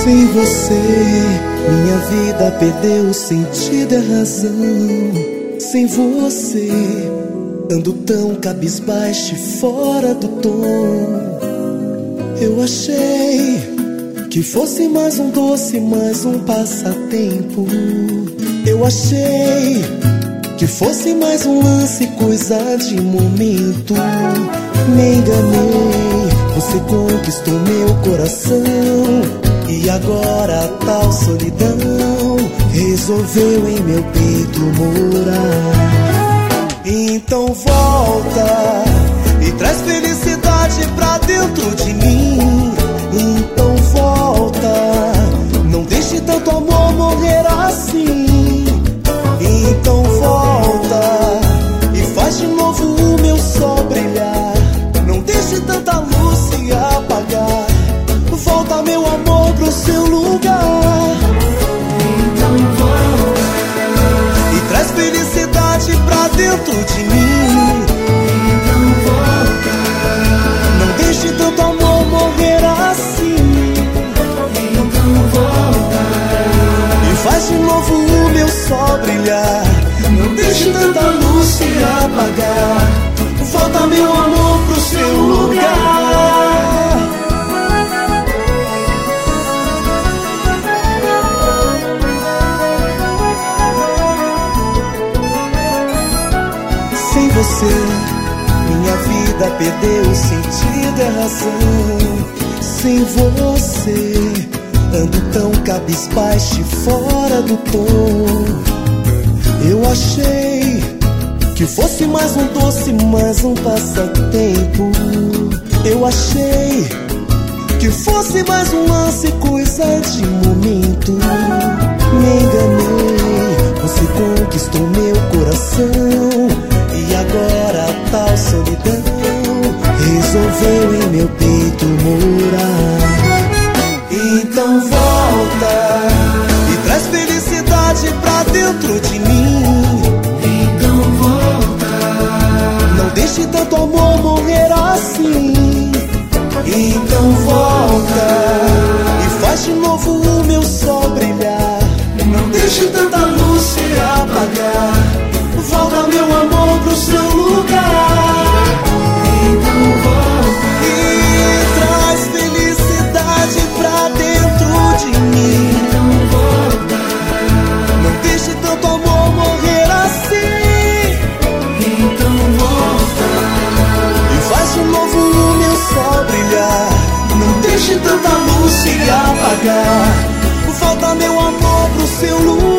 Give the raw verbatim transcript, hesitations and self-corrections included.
Sem você, minha vida perdeu o sentido e a razão. Sem você, ando tão cabisbaixo e fora do tom. Eu achei que fosse mais um doce, mais um passatempo. Eu achei que fosse mais um lance, coisa de momento. Me enganei, você conquistou meu coração. E agora a tal solidão resolveu em meu peito morar. Então volta e traz felicidade pra dentro de mim. Então volta, não deixe tanto amor morrer assim. Então volta e faz de novo o meu sol brilhar. Não deixe tanta luz se apagar. Volta, meu amor, pro seu lugar. Então volta e traz felicidade pra dentro de mim. Então volta, não deixe tanto amor morrer assim. Então volta e faz de novo o meu sol brilhar. Não deixe tanta luz se apagar. Volta, meu amor, pro seu lugar. Sem você, minha vida perdeu o sentido e a razão. Sem você, ando tão cabisbaixo e fora do tom. Eu achei que fosse mais um doce, mais um passatempo. Eu achei que fosse mais um lance, coisa de momento. Me enganei, você conquistou meu coração. E agora a tal solidão resolveu em meu peito morar. Então volta e traz felicidade pra dentro de mim. Então volta, não deixe tanto amor morrer assim. Então volta e faz de novo o meu sol brilhar. não deixe tanta luz se apagar. Volta, meu amor, pro seu lugar. Então volta e traz felicidade pra dentro de mim. Então volta, não deixe tanto amor morrer assim. Então volta e faz de novo o meu sol brilhar. Não deixe tanta luz se apagar. Volta, meu amor, pro seu lugar.